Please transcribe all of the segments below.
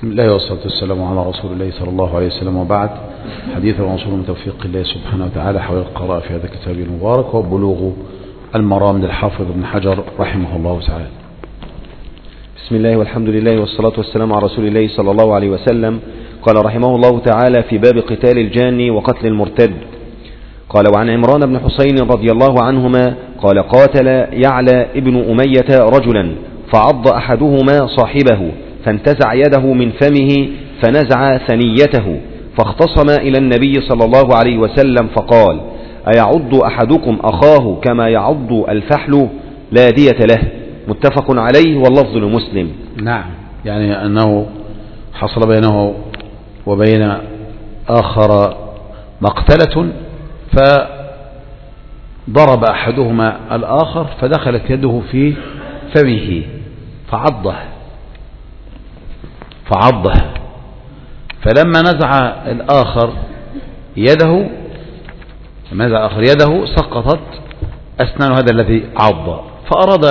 بسم الله والصلاة والسلام على رسول الله صلى الله عليه وسلم، وبعد. حديث الرسول من توفيق الله سبحانه وتعالى حول القراءة في هذا الكتاب المبارك وبلوغ المرام للحافظ ابن حجر رحمه الله تعالى. بسم الله والحمد لله والصلاة والسلام على رسول الله صلى الله عليه وسلم. قال رحمه الله تعالى في باب قتال الجاني وقتل المرتد. قال: وعن عمران بن حسين رضي الله عنهما قال: قاتل يعلى ابن أمية رجلا فعض أحدهما صاحبه فانتزع يده من فمه فنزع ثنيته، فاختصم إلى النبي صلى الله عليه وسلم فقال: أيعض أحدكم أخاه كما يعض الفحل؟ لا دية له. متفق عليه واللفظ لمسلم. نعم، يعني أنه حصل بينه وبين آخر مقتلة، فضرب أحدهما الآخر فدخلت يده في فمه فعضه، فلما نزع الآخر يده سقطت أسنان هذا الذي عض، فأراد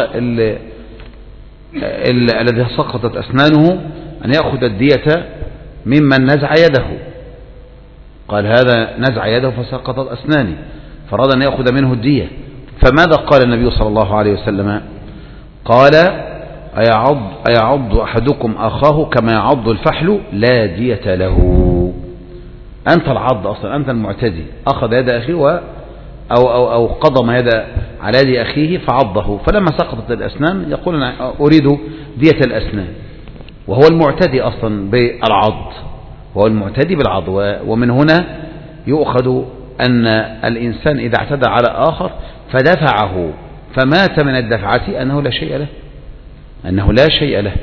الذي سقطت أسنانه أن يأخذ الدية ممن نزع يده. قال: هذا نزع يده فسقطت أسناني، فأراد أن يأخذ منه الدية. فماذا قال النبي صلى الله عليه وسلم؟ قال: أيعض أحدكم أخاه كما يعض الفحل؟ لا دية له. أنت العض أصلا، أنت المعتدي، أخذ يد أخيه أو قضم يد على يد أخيه فعضه، فلما سقطت الأسنان يقول: أنا أريد دية الأسنان، وهو المعتدي أصلا بالعض، وهو المعتدي بالعض. ومن هنا يؤخذ أن الإنسان إذا اعتدى على آخر فدفعه فمات من الدفعة أنه لا شيء له.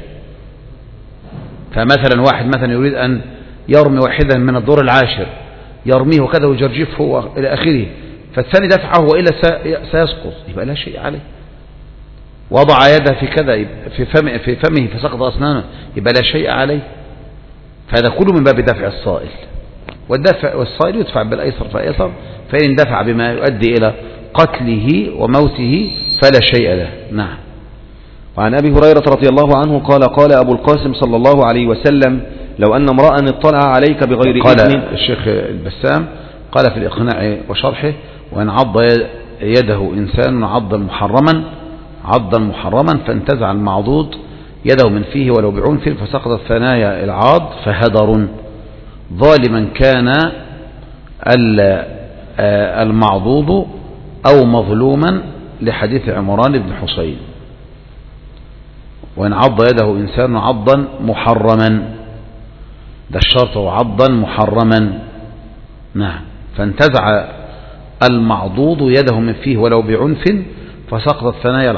فمثلا واحد مثلا يريد أن يرمي واحدا من الدور العاشر، يرميه وكذا ويجرجفه إلى آخره، فالثاني دفعه وإلا سيسقط، يبقى لا شيء عليه. وضع يده في كذا في فمه فسقط أسنانه، يبقى لا شيء عليه. فهذا كله من باب دفع الصائل، والصائل يدفع بالأيسر فأيسر، فإن دفع بما يؤدي إلى قتله وموته فلا شيء له. نعم. وعن أبي هريرة رضي الله عنه قال: قال أبو القاسم صلى الله عليه وسلم: لو أن امرأ اطلع عليك بغير إذن. قال الشيخ البسام قال في الإقناع وشرحه: وإن عض يده إنسان عضا محرما فانتزع المعضوض يده من فيه ولو بعنف فسقطت ثنايا العاض فهدر، ظالما كان المعضوض أو مظلوما، لحديث عمران بن حسين. وإن عض يده إنسان عضا محرما، ده الشرط، عضا محرما. نعم. فانتزع المعضوض يده من فيه ولو بعنف فسقطت ثنايا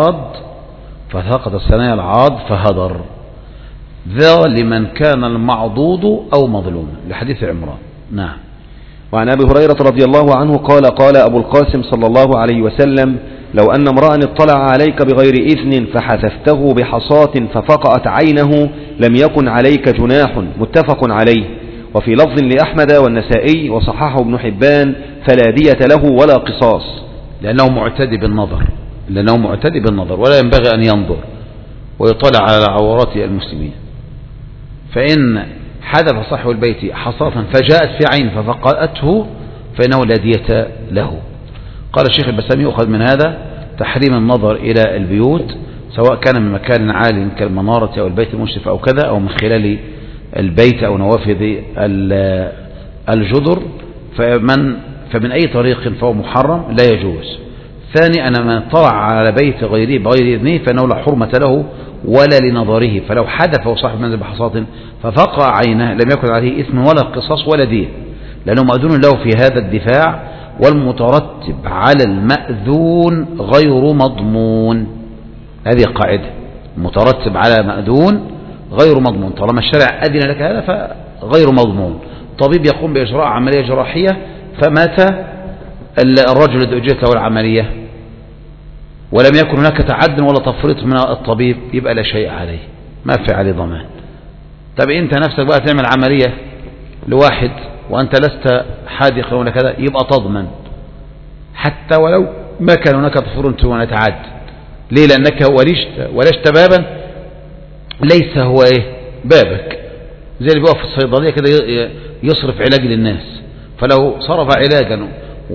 العاض فهدر، ظالما كان المعضوض أو مظلوما، لحديث عمران. نعم. وعن أبي هريرة رضي الله عنه قال: قال أبو القاسم صلى الله عليه وسلم: لو أن امرأ اطلع عليك بغير إذن فحذفته بحصاة ففقأت عينه لم يكن عليك جناح. متفق عليه. وفي لفظ لأحمد والنسائي وصححه ابن حبان: فلا دية له ولا قصاص، لأنه معتدي بالنظر ولا ينبغي أن ينظر ويطلع على عورات المسلمين. فإن حذف صاحب البيت حصاة فجاءت في عين ففقأته فإنه لا دية له. قال الشيخ البسامي: يؤخذ من هذا تحريم النظر إلى البيوت، سواء كان من مكان عال كالمنارة أو البيت المشرف أو كذا، أو من خلال البيت أو نوافذ الجدر، فمن أي طريق فهو محرم لا يجوز. ثاني، أن من طلع على بيت غيره بغير إذنه فإنه لا حرمة له ولا لنظره، فلو حدث صاحب منزل بحصاة ففقع عينه لم يكن عليه إثم ولا قصاص ولا دية، لأنه مأذون له في هذا الدفاع، والمترتب على المأذون غير مضمون. هذه قاعدة: مترتب على مأذون غير مضمون. طالما الشرع أذن لك هذا فغير مضمون. طبيب يقوم بإجراء عملية جراحية فمات الرجل الذي أجرت له العملية ولم يكن هناك تعد ولا تفريط من الطبيب، يبقى لا شيء عليه، ما في عليه ضمان. طب أنت نفسك بقى تعمل عملية لواحد وأنت لست حاذقا ولا كذا، يبقى تضمن حتى ولو ما كان هناك تفريط ولا تعد. ليه؟ لأنك ولجت بابا ليس هو بابك، زي اللي بيقف في الصيدلية كده يصرف علاج للناس، فلو صرف علاجا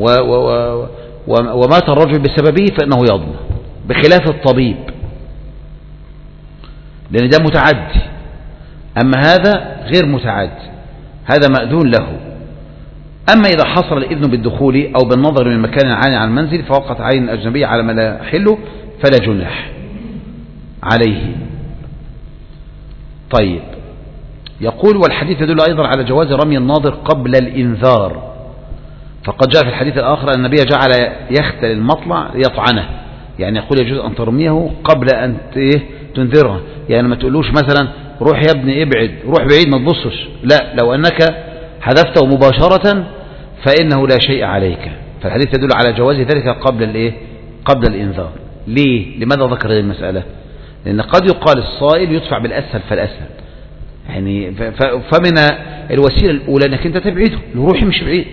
ومات الرجل بسببه فإنه يضمن، بخلاف الطبيب لأن ده متعدي. أما هذا غير متعدي، هذا مأذون له. أما إذا حصل الإذن بالدخول أو بالنظر من مكان عالي عن المنزل فوقت عين أجنبية على ما لا يحله فلا جناح عليه. طيب، يقول والحديث يدل أيضا على جواز رمي الناظر قبل الإنذار، فقد جاء في الحديث الآخر أن النبي جعل يختل المطلع ليطعنه، يعني يقول يجوز أن ترميه قبل أن تنذره، يعني ما تقولوش مثلا روح يا ابني ابعد، روح بعيد ما تبصش، لا، لو أنك حذفته مباشرة فإنه لا شيء عليك. فالحديث يدل على جواز ذلك قبل الإنذار. ليه؟ لماذا ذكر هذه المسألة؟ لأن قد يقال الصائل يدفع بالأسهل فالأسهل، يعني فمن الوسيلة الأولى أنك أنت تبعده، روحي مش بعيد.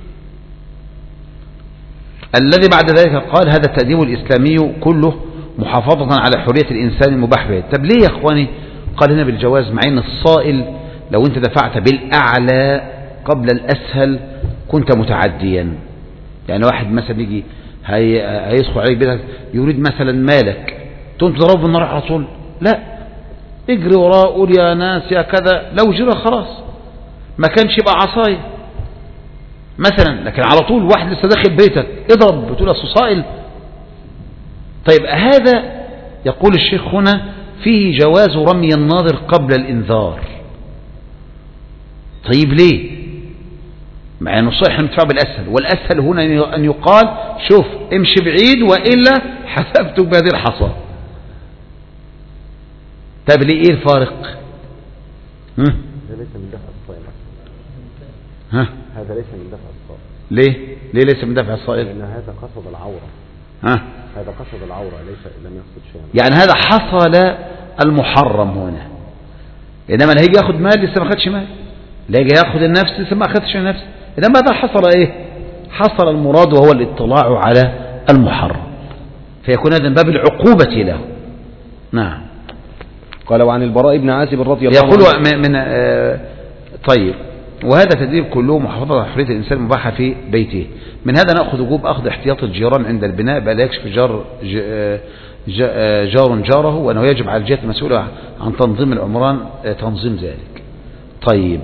الذي بعد ذلك قال هذا التأديب الإسلامي كله محافظة على حرية الإنسان المباح به. طب ليه يا أخواني قال هنا بالجواز، مع أن الصائل لو أنت دفعت بالأعلى قبل الأسهل كنت متعديا؟ يعني واحد مثلا يجي هيدخل عليك بيتك يريد مثلا مالك، تقوم تضربه بالنار على طول؟ لا، اجري وراه، قول يا ناس يا كذا، لو جرى خلاص، ما كانش يبقى عصاية مثلا. لكن على طول واحد لسه داخل بيتك اضرب، بتقول اصل صائل. طيب، هذا يقول الشيخ هنا فيه جواز رمي الناظر قبل الإنذار. طيب ليه؟ مع أنه صحيح ندفع بالأسهل، والأسهل هنا أن يقال شوف امشي بعيد وإلا حسبتك بهذه الحصى. طيب ليه؟ إيه الفارق؟ هذا ليس من دفع الصائل. هذا ليس من دفع الصائل. ليه ليس من دفع الصائل؟ لأن هذا قصد العورة. هذا قصد العورة، ليس لم يقصد شيئا. يعني هذا حصل المحرم هنا، إنما اللي هيجي ياخد مال لسه ما خدش مال، اللي هيجي ياخد النفس لسه ما خدش النفس، إنما هذا حصل إيه؟ حصل المراد وهو الاطلاع على المحرم، فيكون هذا من باب العقوبة له. نعم. قال وعن البراء بن عازب رضي الله عنه يقول طيب، وهذا تدريب كله محافظة على حرية الإنسان المباحة في بيته. من هذا نأخذ وجوب أخذ احتياط الجيران عند البناء بألا يكشف جار جاره، وأنه يجب على الجهات المسؤولة عن تنظيم العمران تنظيم ذلك. طيب،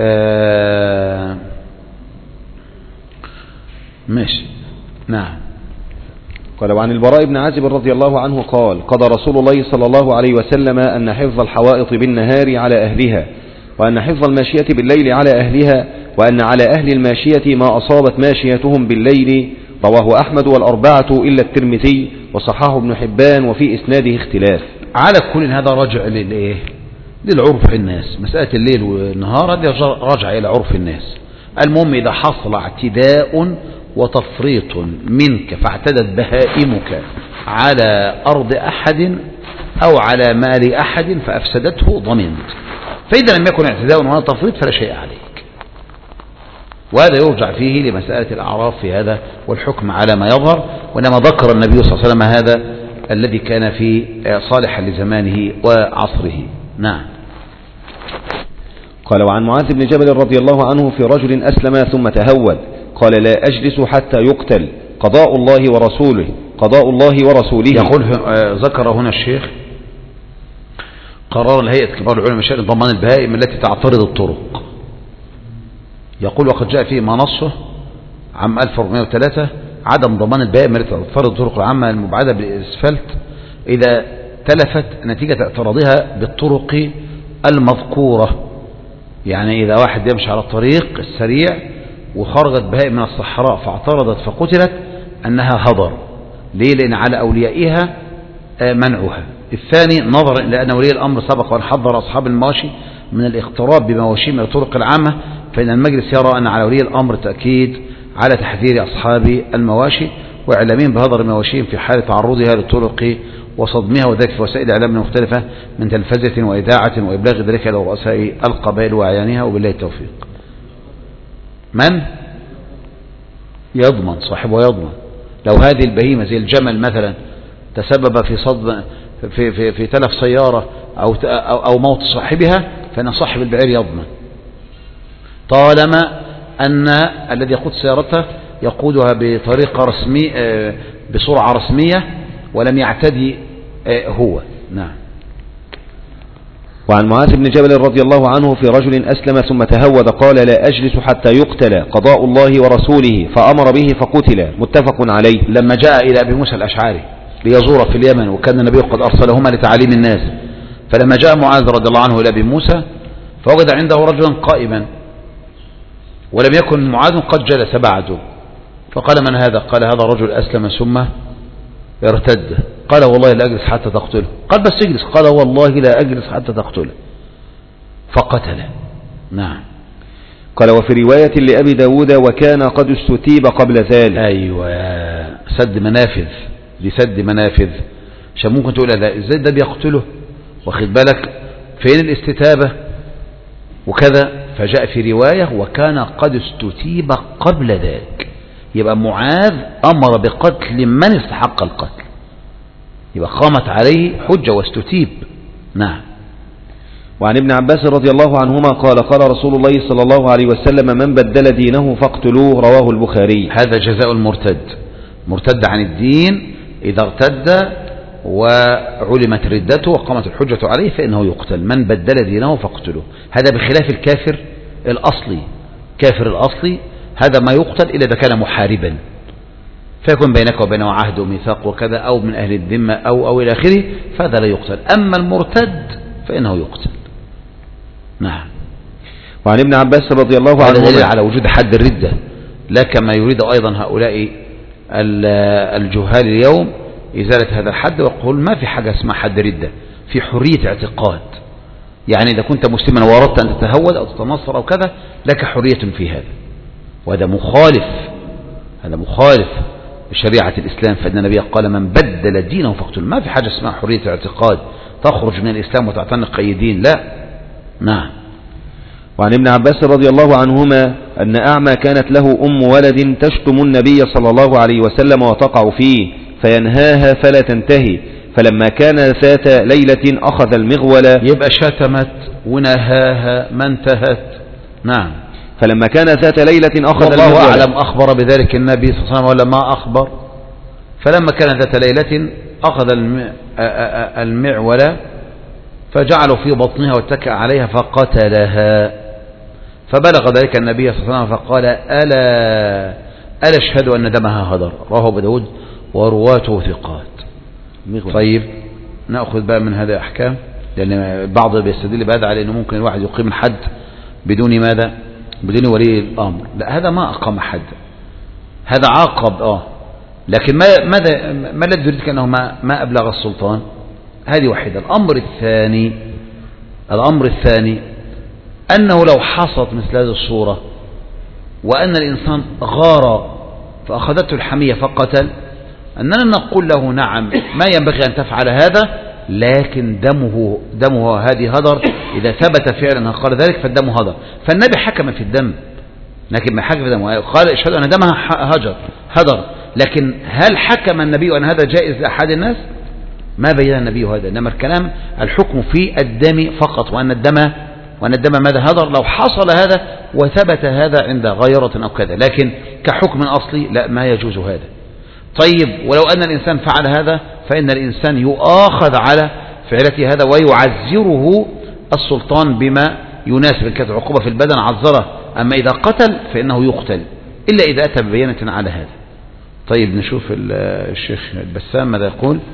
ماشي. نعم. قال وعن البراء بن عازب رضي الله عنه قال قضى رسول الله صلى الله عليه وسلم أن حفظ الحوائط بالنهار على أهلها، وأن حفظ الماشية بالليل على أهلها، وأن على أهل الماشية ما أصابت ماشيتهم بالليل. رواه أحمد والأربعة إلا الترمذي، وصححه ابن حبان، وفي إسناده اختلاف. على كل هذا راجع للعرف الناس، مسألة الليل والنهار هذا راجع إلى عرف الناس. المهم إذا حصل اعتداء وتفريط منك فاعتدت بهائمك على أرض أحد أو على مال أحد فأفسدته ضمنت، فإذا لم يكن اعتداء ولا تفريط فلا شيء عليك. وهذا يرجع فيه لمسألة الأعراف في هذا والحكم على ما يظهر، وإنما ذكر النبي صلى الله عليه وسلم هذا الذي كان في صالحا لزمانه وعصره. نعم. قال وعن معاذ بن جبل رضي الله عنه في رجل أسلم ثم تهود قال لا أجلس حتى يقتل، قضاء الله ورسوله، قضاء الله ورسوله. يقول ذكر هنا الشيخ قرار الهيئة كبار العلماء بشأن ضمان البهائم التي تعترض الطرق. يقول وقد جاء فيه منصه عام 1403 عدم ضمان البهائم التي تعترض الطرق العامة المبعدة بالإسفلت إذا تلفت نتيجة اعتراضها بالطرق المذكورة. يعني إذا واحد يمشي على الطريق السريع وخرجت بهائم من الصحراء فاعترضت فقتلت أنها هضر. ليه؟ لأن على أوليائها منعها. الثاني نظرا إلى أن ولي الأمر سبق وأن حذر أصحاب المواشي من الاقتراب بمواشي من الطرق العامة، فإن المجلس يرى أن على ولي الأمر تأكيد على تحذير أصحاب المواشي وإعلامهم بهضر مواشيهم في حال تعرضها للطرق وصدمها، وذلك في وسائل الإعلام المختلفة من تلفزة وإذاعة وإبلاغ ذلك إلى رؤساء القبائل وأعيانها، وبالله التوفيق. من يضمن؟ صاحبه يضمن. لو هذه البهيمة زي الجمل مثلا تسبب في صدم في تلف سيارة أو موت صاحبها فإن صاحب البعير يضمن طالما أن الذي يقود سيارته يقودها بطريقة رسمية بسرعة رسمية ولم يعتدي هو. نعم. وعن معاذ بن جبل رضي الله عنه في رجل أسلم ثم تهود قال لا أجلس حتى يقتل قضاء الله ورسوله فأمر به فقتل، متفق عليه. لما جاء إلى أبي موسى الأشعري ليزور في اليمن وكان النبي قد أرسلهما لتعليم الناس، فلما جاء معاذ رضي الله عنه إلى أبي موسى فوجد عنده رجلا قائما ولم يكن معاذ قد جلس بعده، فقال من هذا؟ قال هذا رجل أسلم ثم ارتد. قال والله لا أجلس حتى تقتله. قال بس اجلس. قال والله لا أجلس حتى تقتله، فقتله. نعم. قال وفي رواية لأبي داود وكان قد استتيب قبل ذلك. أيوة، سد منافذ، دي سد منافذ، عشان ممكن تقول لا ازاي ده بيقتله، واخد بالك فين الاستتابة وكذا. فجاء في رواية وكان قد استتيب قبل ذلك، يبقى معاذ أمر بقتل من استحق القتل، يبقى قامت عليه حجة واستتيب. نعم. وعن ابن عباس رضي الله عنهما قال قال رسول الله صلى الله عليه وسلم من بدل دينه فاقتلوه، رواه البخاري. هذا جزاء المرتد، مرتد عن الدين إذا ارتد وعلمت ردته وقامت الحجة عليه فإنه يقتل. من بدل دينه فاقتلوه، هذا بخلاف الكافر الأصلي. كافر الأصلي هذا ما يقتل إلا إذا كان محاربا فيكون بينك وبينه عهد وميثاق وكذا، أو من أهل الذمة أو إلى آخره، فهذا لا يقتل. أما المرتد فإنه يقتل. نعم. وعن ابن عباس رضي الله عنه دليل على وجود حد الردة، لا كما يريد أيضا هؤلاء الجهال اليوم إزالة هذا الحد، ويقول ما في حاجة اسمها حد ردة، في حرية اعتقاد. يعني إذا كنت مسلما وأردت أن تتهود أو تتنصر أو كذا لك حرية في هذا، وهذا مخالف، هذا مخالف بشريعة الإسلام. فإن النبي قال من بدل دينه فاقتله، ما في حاجة اسمها حرية اعتقاد تخرج من الإسلام وتعتنق أي دين، لا. نعم. وعن ابن عباس رضي الله عنهما أن أعمى كانت له أم ولد تشتم النبي صلى الله عليه وسلم وتقع فيه فينهاها فلا تنتهي، فلما كان ذات ليلة أخذ المغول. يبقى شتمت ونهاها ما انتهت. نعم. فلما كان ذات ليلة أخذ المغول. والله أعلم أخبر بذلك النبي صلى الله عليه وسلم ولا ما أخبر. فلما كان ذات ليلة أخذ المعول فجعلوا في بطنها واتكأ عليها فقتلها، فبلغ ذلك النبي صلى الله عليه وسلم فقال ألا اشهد أن دمها هدر، رواه أبو داود ورواته ثقات. طيب نأخذ بقى من هذا أحكام، لأن بعض بيستدل بهذا على أنه ممكن الواحد يقيم الحد بدون ماذا؟ بدون ولي الأمر. لا، هذا ما أقام حد، هذا عاقب لكن ما الذي يريد أنه ما أبلغ السلطان؟ هذه واحدة. الأمر الثاني أنه لو حصلت مثل هذه الصورة وأن الإنسان غار فأخذته الحمية فقتل، أننا نقول له نعم ما ينبغي أن تفعل هذا، لكن دمه هذه هدر. إذا ثبت فعلا أنه قال ذلك فالدم هدر. فالنبي حكم في الدم، لكن ما حكم في الدم قال اشهد أن دمها هدر، لكن هل حكم النبي أن هذا جائز لأحد الناس؟ ما بين النبي هذا، إنما الكلام الحكم في الدم فقط، وأن الدم ماذا هدر لو حصل هذا وثبت هذا عند غيرة أو كذا، لكن كحكم أصلي لا، ما يجوز هذا. طيب ولو أن الإنسان فعل هذا فإن الإنسان يؤاخذ على فعلته هذا ويعزره السلطان بما يناسب، كانت عقوبة في البدن عزره، أما إذا قتل فإنه يقتل إلا إذا أتى ببينة على هذا. طيب نشوف الشيخ البسام ماذا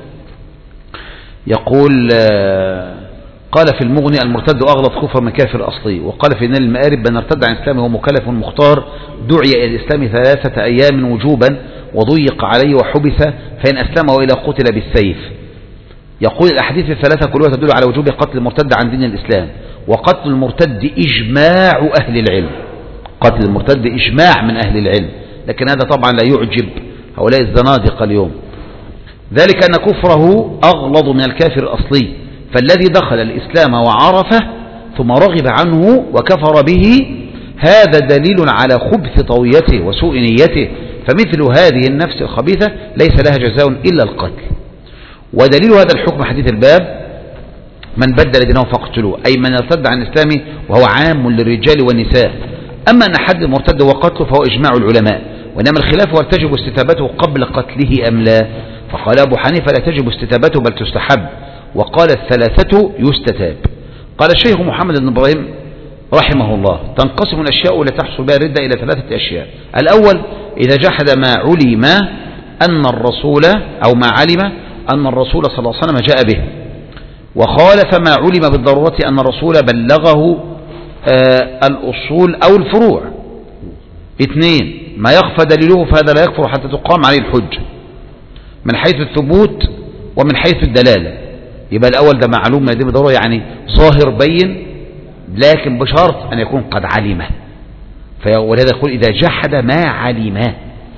يقول قال في المغني المرتد أغلط كفر من كافر أصلي، وقال في نيل المآرب من ارتد عن إسلامه ومكلف مختار دعي إلى الإسلام 3 أيام وجوبا وضيق عليه وحبس، فإن أسلم وإلى قتل بالسيف. يقول الأحاديث الثلاثة كلها تدل على وجوب قتل المرتد عن دين الإسلام، وقتل المرتد إجماع أهل العلم، قتل المرتد إجماع من أهل العلم، لكن هذا طبعا لا يعجب هؤلاء الزنادقة اليوم، ذلك أن كفره أغلظ من الكافر الأصلي، فالذي دخل الإسلام وعرفه ثم رغب عنه وكفر به هذا دليل على خبث طويته وسوء نيته، فمثل هذه النفس الخبيثة ليس لها جزاء إلا القتل. ودليل هذا الحكم حديث الباب من بدل دينه فاقتلوه، أي من ارتد عن الإسلام، وهو عام للرجال والنساء. أما أن حد المرتد وقتله فهو إجماع العلماء، وإنما الخلاف هل تجب استتابته قبل قتله أم لا. فقال أبو حنيفة لا تجب استتابته بل تستحب، وقال الثلاثة يستتاب. قال الشيخ محمد بن إبراهيم رحمه الله تنقسم الأشياء التي تحصل بها الردة إلى 3 أشياء. الأول إذا جحد ما علم أن الرسول أو ما علم أن الرسول صلى الله عليه وسلم جاء به، وخالف ما علم بالضرورة أن الرسول بلغه الأصول أو الفروع. 2 ما يخفى دليله فهذا لا يكفر حتى تقام عليه الحج من حيث الثبوت ومن حيث الدلالة. يبقى الأول ده معلوم من الدين بالضرورة، يعني ظاهر بين، لكن بشرط أن يكون قد علمه. ولهذا يقول إذا جحد ما علمه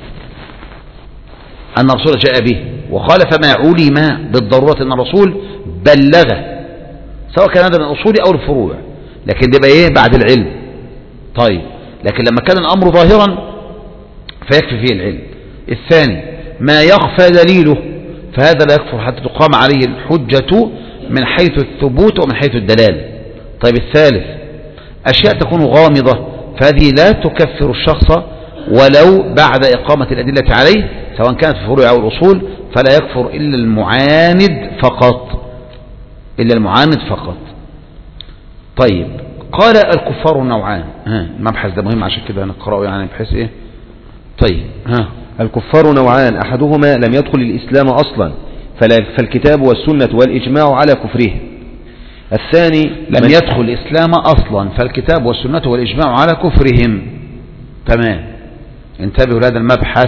أن الرسول جاء به، وخالف ما علم بالضرورة أن الرسول بلغه، سواء كان هذا من الأصول أو الفروع، لكن ده بقى بعد العلم. طيب، لكن لما كان الأمر ظاهرا فيكفي فيه العلم. الثاني ما يخفى دليله فهذا لا يكفر حتى تقام عليه الحجة من حيث الثبوت ومن حيث الدلالة. طيب، الثالث أشياء تكون غامضة فهذه لا تكفر الشخص ولو بعد إقامة الأدلة عليه، سواء كانت في الفروع أو الأصول، فلا يكفر إلا المعاند فقط، إلا المعاند فقط. طيب، قال الكفار نوعان. المبحث ده مهم عشان كده نقرأه يعني بحيث إيه. طيب، الكفار نوعان، أحدهما لم يدخل الإسلام أصلا فالكتاب والسنة والإجماع على كفره. الثاني لم يدخل الإسلام أصلا فالكتاب والسنة والإجماع على كفرهم. تمام، انتبهوا لهذا المبحث.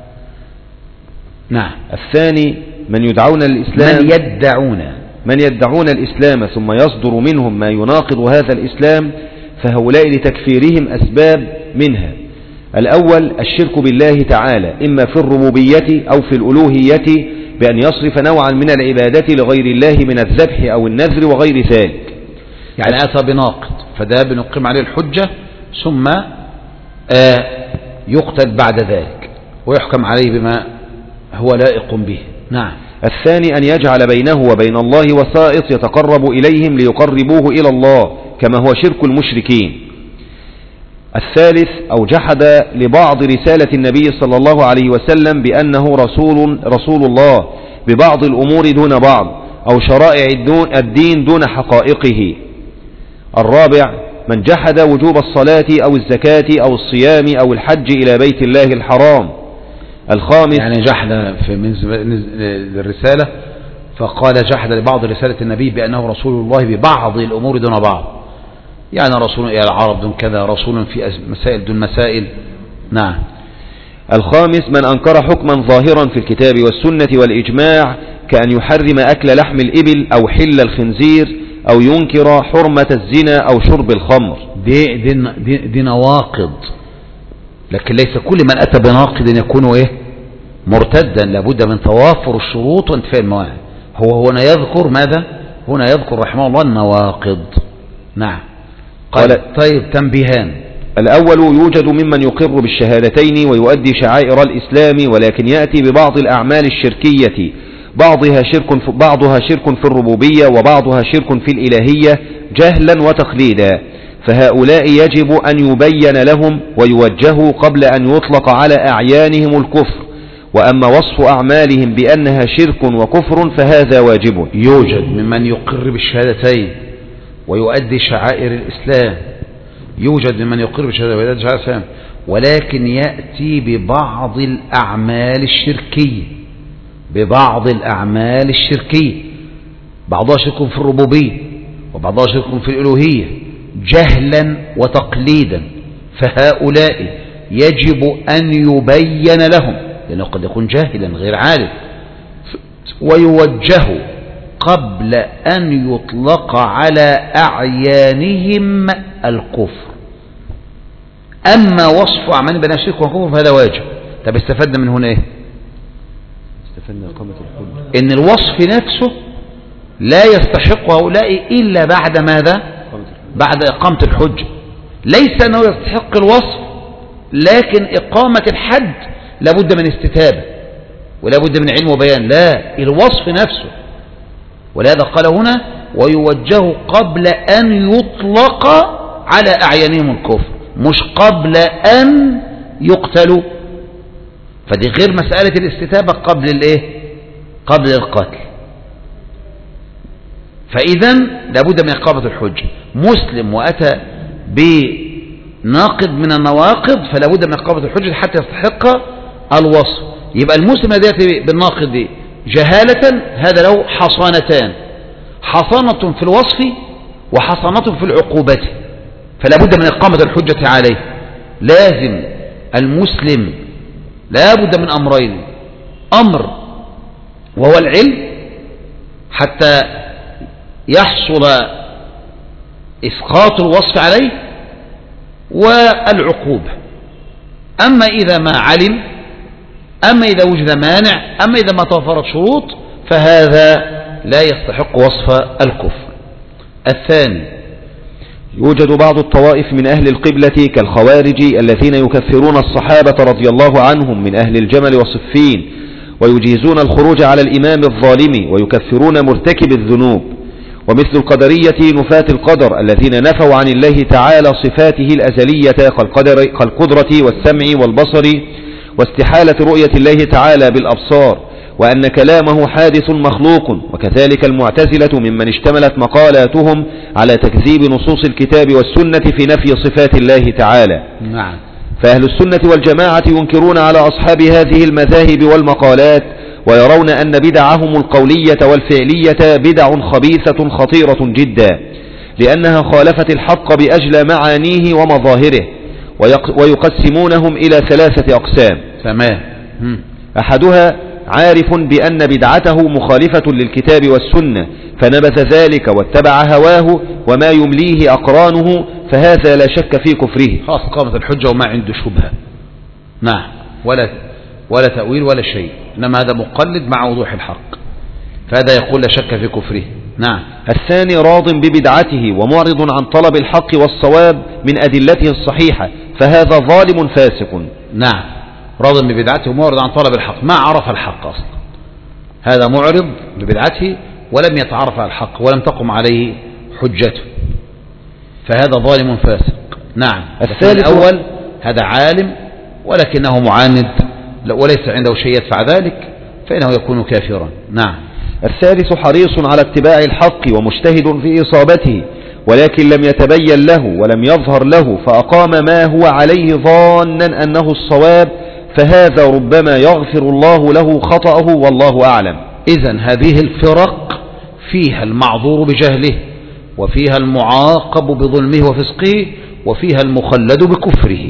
نعم. الثاني من يدعون الإسلام، من يدعون الإسلام ثم يصدر منهم ما يناقض هذا الإسلام، فهؤلاء لتكفيرهم أسباب منها. الأول الشرك بالله تعالى، إما في الربوبية أو في الألوهية، بأن يصرف نوعا من العبادة لغير الله من الذبح أو النذر وغير ذلك. يعني أتى بناقض فده بنقيم عليه الحجة ثم يقتل بعد ذلك ويحكم عليه بما هو لائق به. نعم. الثاني أن يجعل بينه وبين الله وسائط يتقرب إليهم ليقربوه إلى الله، كما هو شرك المشركين. الثالث أو جحد لبعض رسالة النبي صلى الله عليه وسلم بأنه رسول الله ببعض الأمور دون بعض، أو شرائع الدين دون حقائقه. الرابع من جحد وجوب الصلاة أو الزكاة أو الصيام أو الحج إلى بيت الله الحرام. الخامس يعني جحد في من الرسالة، فقال جحد لبعض رسالة النبي بأنه رسول الله ببعض الأمور دون بعض، يعني رسول إلى العرب دون كذا، رسول في مسائل دون مسائل. نعم. الخامس من أنكر حكما ظاهرا في الكتاب والسنة والإجماع، كأن يحرم أكل لحم الإبل أو حل الخنزير، أو ينكر حرمة الزنا أو شرب الخمر. دي نواقض، لكن ليس كل من أتى بناقض يكون مرتدا، لابد من توافر الشروط وانتفاء الموانع. هو هنا يذكر ماذا؟ هنا يذكر رحمه الله النواقض. نعم. قال طيب، تنبيهان. الأول يوجد ممن يقر بالشهادتين ويؤدي شعائر الإسلام، ولكن يأتي ببعض الأعمال الشركية، بعضها شرك في الربوبية وبعضها شرك في الإلهية جهلا وتقليدا، فهؤلاء يجب أن يبين لهم ويوجهوا قبل أن يطلق على أعيانهم الكفر. وأما وصف أعمالهم بأنها شرك وكفر فهذا واجب. يوجد ممن يقر بالشهادتين ويؤدي شعائر الإسلام، يوجد ممن يقر بالشهادتين ويؤدي شعائر الإسلام، ولكن يأتي ببعض الأعمال الشركية، ببعض الأعمال الشركية، بعضها شرك في الربوبية وبعضها شرك في الألوهية جهلا وتقليدا، فهؤلاء يجب أن يبين لهم، لأنه قد يكون جاهلا غير عارف، ويوجه قبل أن يطلق على أعيانهم الكفر. أما وصف أعمال بين الشرك والكفر فهذا واجب. طب استفدنا من هنا إيه؟ استفدنا إقامة الحجة، إن الوصف نفسه لا يستحق هؤلاء إلا بعد ماذا؟ بعد إقامة الحجة. ليس أنه يستحق الوصف، لكن إقامة الحد لابد من استتابة ولابد من علم وبيان، لا الوصف نفسه. ولهذا قال هنا ويوجه قبل أن يطلق على أعيانهم الكفر، مش قبل أن يقتلوا. فدي غير مسألة الاستتابة قبل الايه؟ قبل القتل. فإذا لابد من إقامة الحجة. مسلم وأتى بناقض من النواقض فلا بد من إقامة الحجة حتى يستحق الوصف. يبقى المسلم الذي يأتي بالناقض دي جهالة هذا له حصانتان، حصانة في الوصف وحصانة في العقوبة، فلا بد من إقامة الحجة عليه. لازم المسلم لا بد من أمرين: أمر وهو العلم حتى يحصل إسقاط الوصف عليه، والعقوبة. أما إذا ما علم، أما إذا وجد مانع، أما إذا ما توفرت شروط، فهذا لا يستحق وصف الكفر. الثاني: يوجد بعض الطوائف من أهل القبلة كالخوارج الذين يكفرون الصحابة رضي الله عنهم من أهل الجمل وصفين، ويجيزون الخروج على الإمام الظالم، ويكفرون مرتكب الذنوب. ومثل القدرية نفاة القدر الذين نفوا عن الله تعالى صفاته الأزلية كالقدرة والسمع والبصر، واستحالة رؤية الله تعالى بالأبصار، وأن كلامه حادث مخلوق. وكذلك المعتزلة ممن اشتملت مقالاتهم على تكذيب نصوص الكتاب والسنة في نفي صفات الله تعالى. نعم. فأهل السنة والجماعة ينكرون على أصحاب هذه المذاهب والمقالات، ويرون أن بدعهم القولية والفعلية بدع خبيثة خطيرة جدا، لأنها خالفت الحق بأجل معانيه ومظاهره. ويقسمونهم إلى 3 أقسام. تمام. أحدها عارف بأن بدعته مخالفة للكتاب والسنة فنبذ ذلك واتبع هواه وما يمليه أقرانه، فهذا لا شك في كفره. خلاص قامت الحجة وما عنده شبهة. نعم. ولا تأويل ولا شيء، إنما هذا مقلد مع وضوح الحق، فهذا يقول لا شك في كفره. نعم. الثاني راض ببدعته ومعرض عن طلب الحق والصواب من أدلته الصحيحة، فهذا ظالم فاسق. نعم. راض ببدعته ومعرض عن طلب الحق، ما عرف الحق أصلا، هذا معرض ببدعته ولم يتعرف على الحق ولم تقم عليه حجته، فهذا ظالم فاسق. نعم. الثالث الأول هذا عالم ولكنه معاند وليس عنده شيء يدفع ذلك، فإنه يكون كافرا. نعم. الثالث حريص على اتباع الحق ومجتهد في إصابته، ولكن لم يتبين له ولم يظهر له فأقام ما هو عليه ظانا أنه الصواب، فهذا ربما يغفر الله له خطأه والله أعلم. إذن هذه الفرق فيها المعذور بجهله، وفيها المعاقب بظلمه وفسقه، وفيها المخلد بكفره.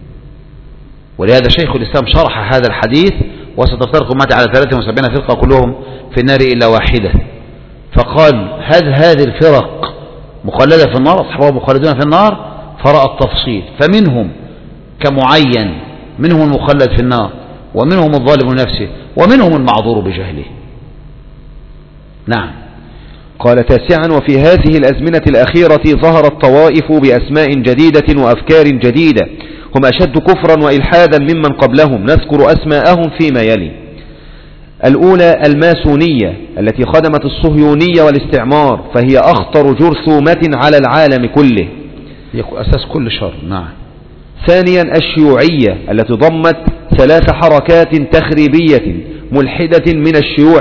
ولهذا شيخ الإسلام شرح هذا الحديث: وستفترق أمتي على 73 فرقة كلهم في النار إلا واحدة. فقال هذه الفرق مخلدة في النار، أصحابها مخلدون في النار، فرأى التفصيل، فمنهم كمعين، منهم المخلد في النار، ومنهم الظالم نفسه، ومنهم المعذور بجهله. نعم. قال: تاسعا: وفي هذه الأزمنة الأخيرة ظهرت طوائف بأسماء جديدة وأفكار جديدة، هم أشد كفرا وإلحادا ممن قبلهم، نذكر أسماءهم فيما يلي. الأولى الماسونية التي خدمت الصهيونية والاستعمار، فهي أخطر جرثومة على العالم كله، أساس كل شر. نعم. ثانيا الشيوعية التي ضمت 3 حركات تخريبية ملحدة من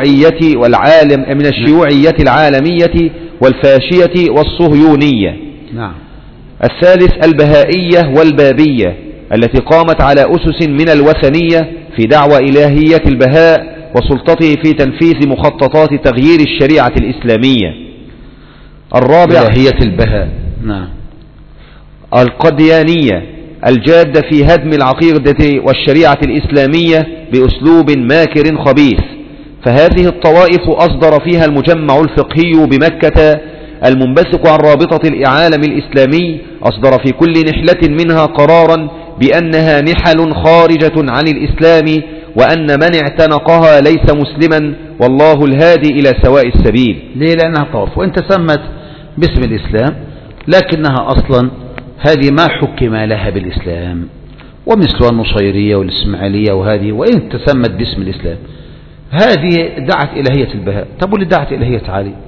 الشيوعية العالمية والفاشية والصهيونية. نعم. الثالث البهائية والبابية التي قامت على أسس من الوثنية في دعوى إلهية البهاء وسلطته في تنفيذ مخططات تغيير الشريعة الإسلامية. الرابع إلهية البهاء. نعم. القديانية الجادة في هدم العقيدة والشريعة الإسلامية بأسلوب ماكر خبيث، فهذه الطوائف أصدر فيها المجمع الفقهي بمكة المنبثق عن رابطة العالم الإسلامي، أصدر في كل نحلة منها قرارا بأنها نحل خارجة عن الإسلام، وأن من اعتنقها ليس مسلما، والله الهادي إلى سواء السبيل. ليه؟ لأنها طوائف وإن تسمت باسم الإسلام، لكنها أصلا هذه ما حكم لها بالإسلام، ومثل النصيرية والإسماعيلية وهذه وإن تسمت باسم الإسلام، هذه دعت إلهية البهاء. طب واللي دعت إلهية علي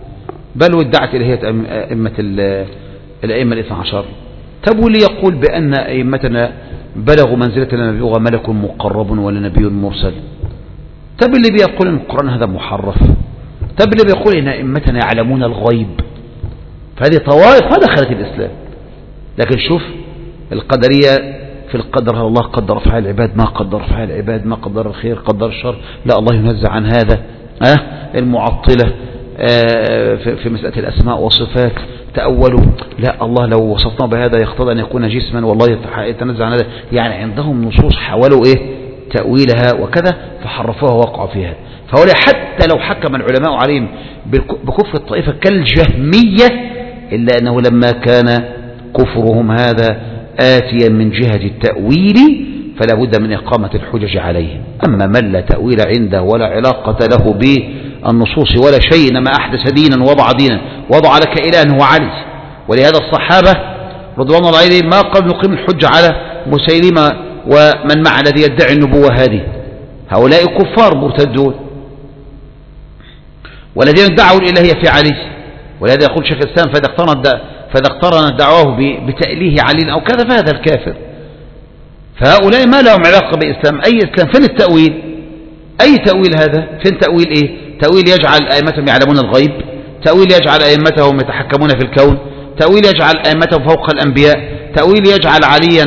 بل وادعت إلهية الأئمة الاثنى عشر. طب واللي يقول بأن أئمتنا بلغوا منزلة لا يبلغها ملك مقرب ولا نبي مرسل؟ طب اللي بيقول ان القرآن هذا محرف؟ طب اللي بيقول ان أئمتنا يعلمون الغيب؟ فهذه طوائف ما دخلت الإسلام. لكن شوف القدرية في القدر، الله قدر أفعال العباد، ما قدر أفعال العباد، ما قدر الخير قدر الشر، لا الله ينزع عن هذا. المعطلة في مسألة الأسماء والصفات تأولوا، لا الله لو وصفناه بهذا يقتضي أن يكون جسما، والله يتنزع عن هذا. يعني عندهم نصوص حاولوا تأويلها وكذا فحرفوها ووقعوا فيها. فهؤلاء حتى لو حكم العلماء عليهم بكفر الطائفة كالجهمية، إلا أنه لما كان كفرهم هذا آتيا من جهة التأويل فلا بد من إقامة الحجج عليهم. أما من لا تأويل عنده ولا علاقة له بالنصوص ولا شيء، إنما أحدث دينا وضع لك إله هو علي. ولهذا الصحابة رضوان الله عليهم ما قبل نقيم الحجة على مسيلمة ومن مع الذي يدعي النبوة هذه، هؤلاء كفار مرتدون والذين ادعوا الإلهية في علي. ولهذا يقول شيخ الإسلام فإذا اقترن دعواه بتأليه علي أو كذا فهذا الكافر. فهؤلاء ما لهم علاقة بإسلام. أي إسلام؟ فين التأويل؟ أي تأويل هذا؟ فين تأويل تأويل يجعل أئمتهم يعلمون الغيب، تأويل يجعل أئمتهم يتحكمون في الكون، تأويل يجعل أئمتهم فوق الأنبياء، تأويل يجعل عليا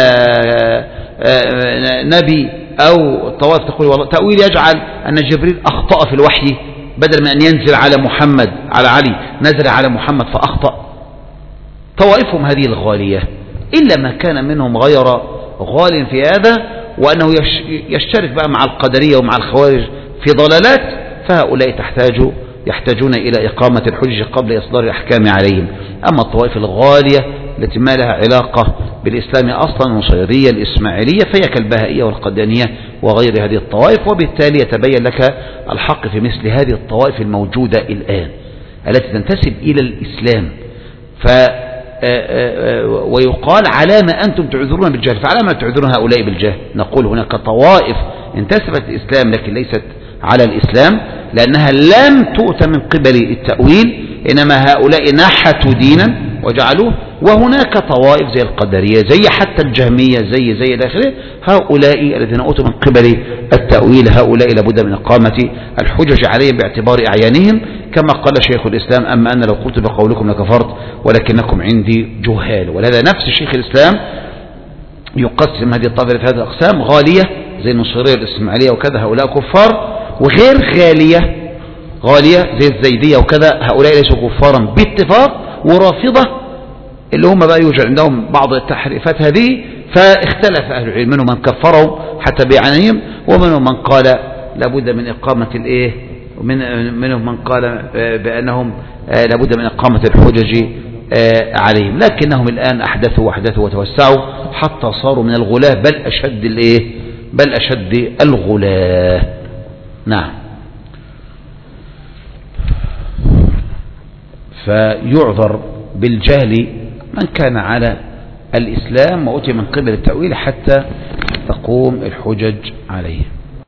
نبي، أو الطوائف تقول والله تأويل يجعل أن جبريل أخطأ في الوحي، بدل من أن ينزل على محمد على علي نزل على محمد فأخطأ. طوائفهم هذه الغالية، إلا ما كان منهم غير غال في هذا وأنه يشترك بقى مع القدرية ومع الخوارج في ضلالات، فهؤلاء يحتاجون إلى إقامة الحجج قبل إصدار الأحكام عليهم. أما الطوائف الغالية التي ما لها علاقة بالإسلام أصلا، النصيرية الإسماعيلية، فهي كالبهائية والقدانية وغير هذه الطوائف. وبالتالي يتبين لك الحق في مثل هذه الطوائف الموجودة الآن التي تنتسب إلى الإسلام. ويقال على ما أنتم تعذرون بالجهل، فعلى ما تعذرون هؤلاء بالجهل؟ نقول هناك طوائف انتسبت الإسلام لكن ليست على الإسلام، لأنها لم تؤت من قبل التأويل، إنما هؤلاء نحتوا دينا وجعلوه. وهناك طوائف زي القدرية، زي حتى الجهمية، زي الآخرين، هؤلاء الذين أوتوا من قبل التأويل، هؤلاء لابد من إقامة الحجج عليهم باعتبار أعيانهم، كما قال شيخ الإسلام: أما أنا لو قلت بقولكم لكفرت ولكنكم عندي جهال. ولهذا نفس شيخ الإسلام يقسم هذه الطائفة لثلاثة أقسام: غالية زي النصيرية الإسماعيلية وكذا، هؤلاء كفار، وغير غالية زي الزيدية وكذا، هؤلاء ليسوا كفارا باتفاق، ورافضة اللي هم بقى يوجد عندهم بعض التحريفات هذه. فاختلف أهل العلم، منهم من كفروا حتى بعنانهم، ومنهم من قال لابد من إقامة منهم من قال بأنهم لابد من إقامة الحجج عليهم. لكنهم الآن أحدثوا وتوسعوا حتى صاروا من الغلاة، بل أشد الغلاة. نعم. فيعذر بالجهل من كان على الإسلام وأتي من قبل التأويل حتى تقوم الحجج عليه.